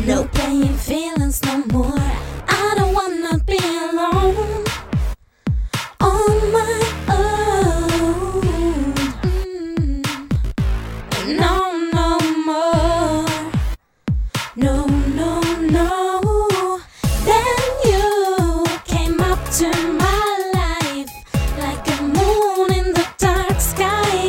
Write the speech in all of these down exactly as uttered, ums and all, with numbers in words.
No playing feelings no more. I don't wanna be alone on my own. Mm. No, no more. No, no, no. Then you came up to my life like a moon in the dark sky,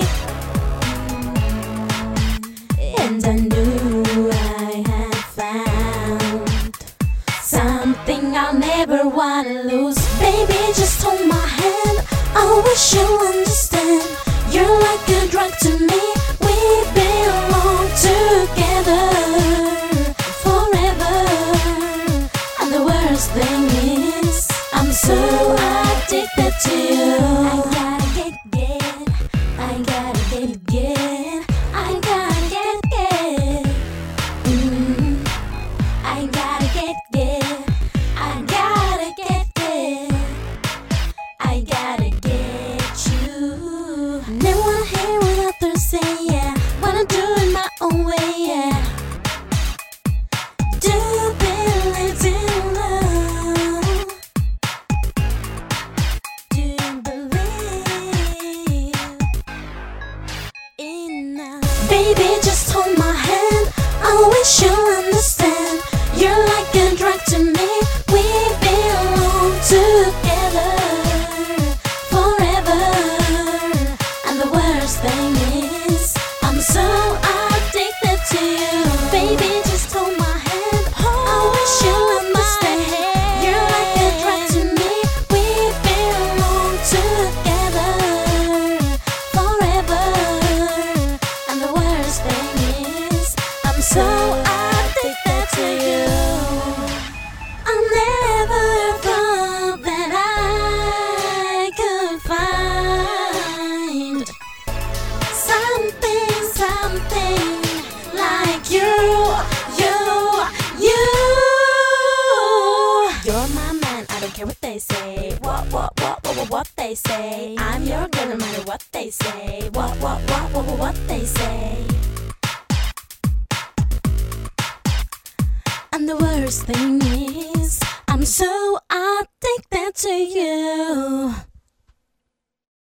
and I knew I had found something I'll never wanna lose. Baby, just hold my hand. I wish you'll understand. You're like a drug to me. We belong together forever. And the worst thing is, I'm so addicted to you. I gotta get, get. I gotta get, get. I gotta get, get. Mm. I gotta get, get. I gotta get, get. I gotta get you. Never wanna hear what others say, yeah. Wanna do it my own way, yeah. Do believe in love. Do believe in love. Baby, just hold my hand. I wish you'll understand. You're like a drug to me. We belong together forever. And the worst thing is, I'm so addicted to you. Baby, just hold my hand. I wish you'll understand. You're like a drug to me. We belong together forever. And the worst thing is, I'm so addicted to you. I never thought that I could find something, something like you, you, you. You're my man, I don't care what they say. What, what, what, what, what, what they say. I'm your girl no matter what they say. What, what, what, what, what, what they say. And the worst thing is, I'm so addicted to you.